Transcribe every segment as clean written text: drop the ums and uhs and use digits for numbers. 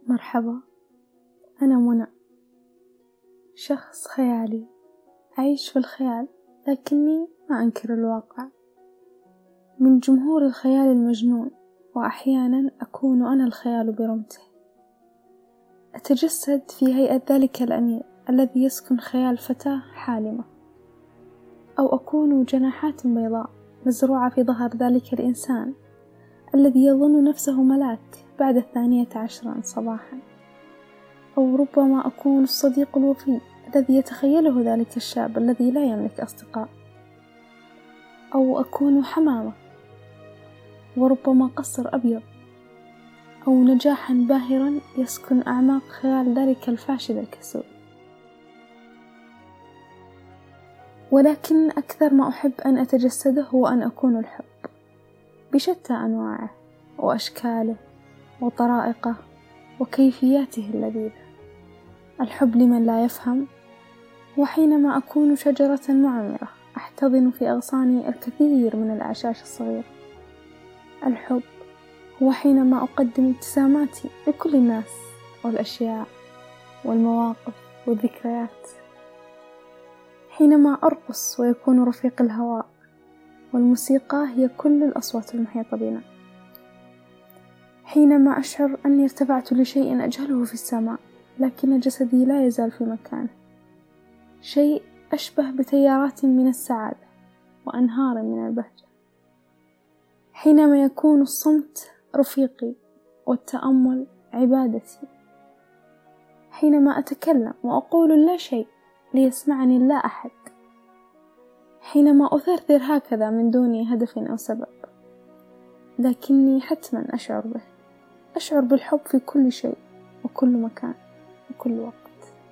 مرحبا، أنا منى، شخص خيالي أعيش في الخيال، لكني ما أنكر الواقع. من جمهور الخيال المجنون، وأحيانا أكون أنا الخيال برمته. أتجسد في هيئة ذلك الأمير الذي يسكن خيال فتاة حالمة، أو أكون جناحات بيضاء مزروعة في ظهر ذلك الإنسان الذي يظن نفسه ملاك بعد 12 صباحا. أو ربما أكون الصديق الوفي الذي يتخيله ذلك الشاب الذي لا يملك أصدقاء. أو أكون حمامة، وربما قصر أبيض، أو نجاحا باهرا يسكن أعماق خيال ذلك الفاشل الكسول. ولكن أكثر ما أحب أن أتجسده هو أن أكون الحب بشتى أنواعه وأشكاله وطرائقه وكيفياته اللذيذة. الحب لمن لا يفهم، وحينما أكون شجرة معمرة أحتضن في أغصاني الكثير من الأعشاش الصغيرة. الحب هو حينما أقدم ابتساماتي لكل الناس والأشياء والمواقف والذكريات، حينما أرقص ويكون رفيق الهواء، والموسيقى هي كل الأصوات المحيطة بنا، حينما أشعر أني ارتفعت لشيء أجهله في السماء لكن جسدي لا يزال في مكانه، شيء أشبه بتيارات من السعادة وأنهار من البهجة، حينما يكون الصمت رفيقي والتأمل عبادتي، حينما أتكلم وأقول لا شيء ليسمعني لا أحد، حينما أثرثر هكذا من دون هدف أو سبب، لكني حتما أشعر به. أشعر بالحب في كل شيء وكل مكان وكل وقت.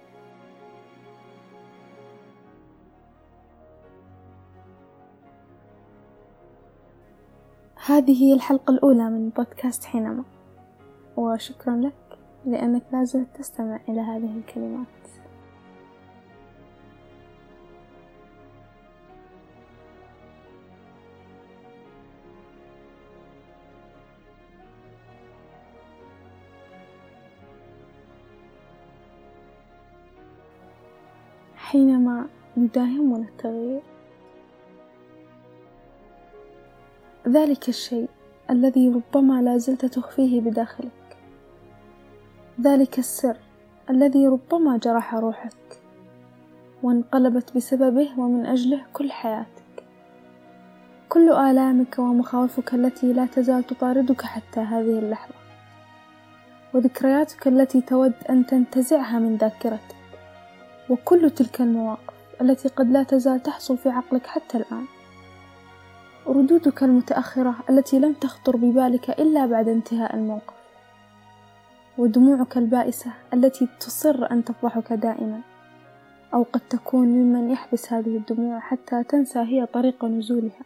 هذه هي الحلقة الأولى من بودكاست حينما، وشكرا لك لأنك لازلت تستمع إلى هذه الكلمات. حينما يداهمنا التغيير، ذلك الشيء الذي ربما لا زلت تخفيه بداخلك، ذلك السر الذي ربما جرح روحك وانقلبت بسببه ومن أجله كل حياتك، كل آلامك ومخاوفك التي لا تزال تطاردك حتى هذه اللحظة، وذكرياتك التي تود أن تنتزعها من ذاكرتك، وكل تلك المواقف التي قد لا تزال تحصل في عقلك حتى الآن، ردودك المتأخرة التي لم تخطر ببالك إلا بعد انتهاء الموقف، ودموعك البائسة التي تصر أن تفضحك دائما، أو قد تكون ممن يحبس هذه الدموع حتى تنسى هي طريق نزولها.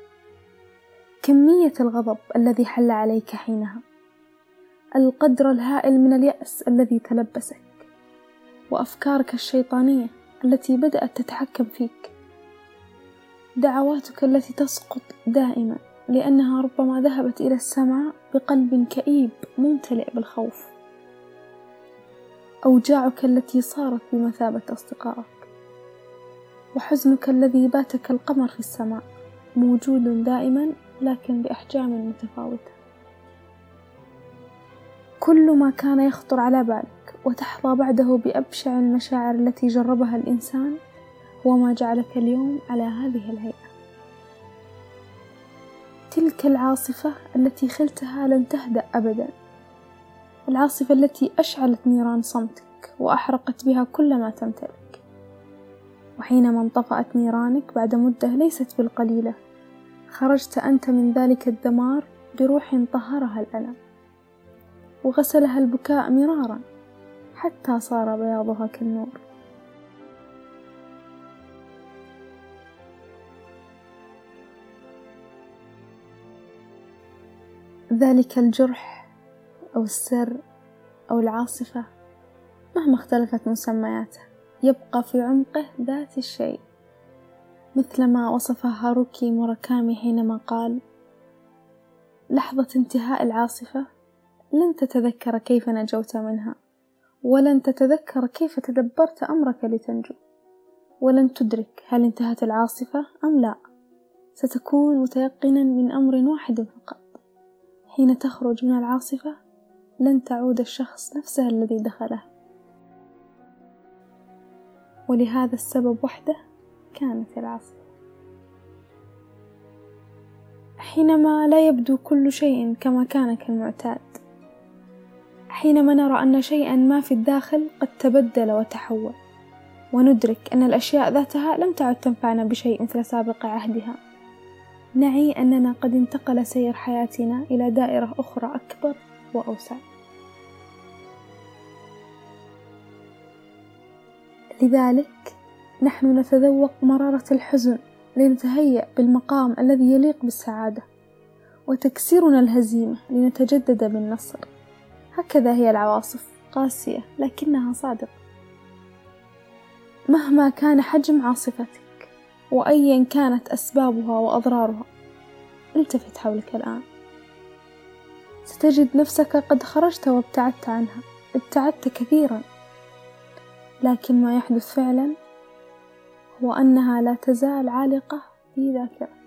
كمية الغضب الذي حل عليك حينها، القدر الهائل من اليأس الذي تلبسك، وأفكارك الشيطانية التي بدأت تتحكم فيك، دعواتك التي تسقط دائما لأنها ربما ذهبت إلى السماء بقلب كئيب ممتلئ بالخوف، أوجاعك التي صارت بمثابة أصدقائك، وحزنك الذي بات كالقمر في السماء موجود دائما لكن بأحجام متفاوتة. كل ما كان يخطر على بالك وتحظى بعده بأبشع المشاعر التي جربها الإنسان هو ما جعلك اليوم على هذه الهيئة. تلك العاصفة التي خلتها لن تهدأ أبدا، العاصفة التي أشعلت نيران صمتك وأحرقت بها كل ما تمتلك، وحينما انطفأت نيرانك بعد مدة ليست بالقليلة، خرجت أنت من ذلك الدمار بروح طهرها الألم وغسلها البكاء مرارا حتى صار بياضها كالنور. ذلك الجرح أو السر أو العاصفة مهما اختلفت مسمياته يبقى في عمقه ذات الشيء، مثلما وصف هاروكي موراكامي حينما قال: لحظة انتهاء العاصفة لن تتذكر كيف نجوت منها، ولن تتذكر كيف تدبرت أمرك لتنجو، ولن تدرك هل انتهت العاصفة أم لا. ستكون متيقنا من أمر واحد فقط: حين تخرج من العاصفة لن تعود الشخص نفسه الذي دخله. ولهذا السبب وحده كانت العاصفة. حينما لا يبدو كل شيء كما كان كالمعتاد، حينما نرى أن شيئا ما في الداخل قد تبدل وتحول، وندرك أن الأشياء ذاتها لم تعد تنفعنا بشيء مثل سابق عهدها، نعي أننا قد انتقل سير حياتنا إلى دائرة أخرى أكبر وأوسع. لذلك نحن نتذوق مرارة الحزن لنتهيأ بالمقام الذي يليق بالسعادة، وتكسرنا الهزيمة لنتجدد بالنصر. هكذا هي العواصف، قاسية لكنها صادقة. مهما كان حجم عاصفتك وأيا كانت أسبابها وأضرارها، التفت حولك الآن، ستجد نفسك قد خرجت وابتعدت عنها، ابتعدت كثيرا، لكن ما يحدث فعلا هو أنها لا تزال عالقة في ذاكرتك.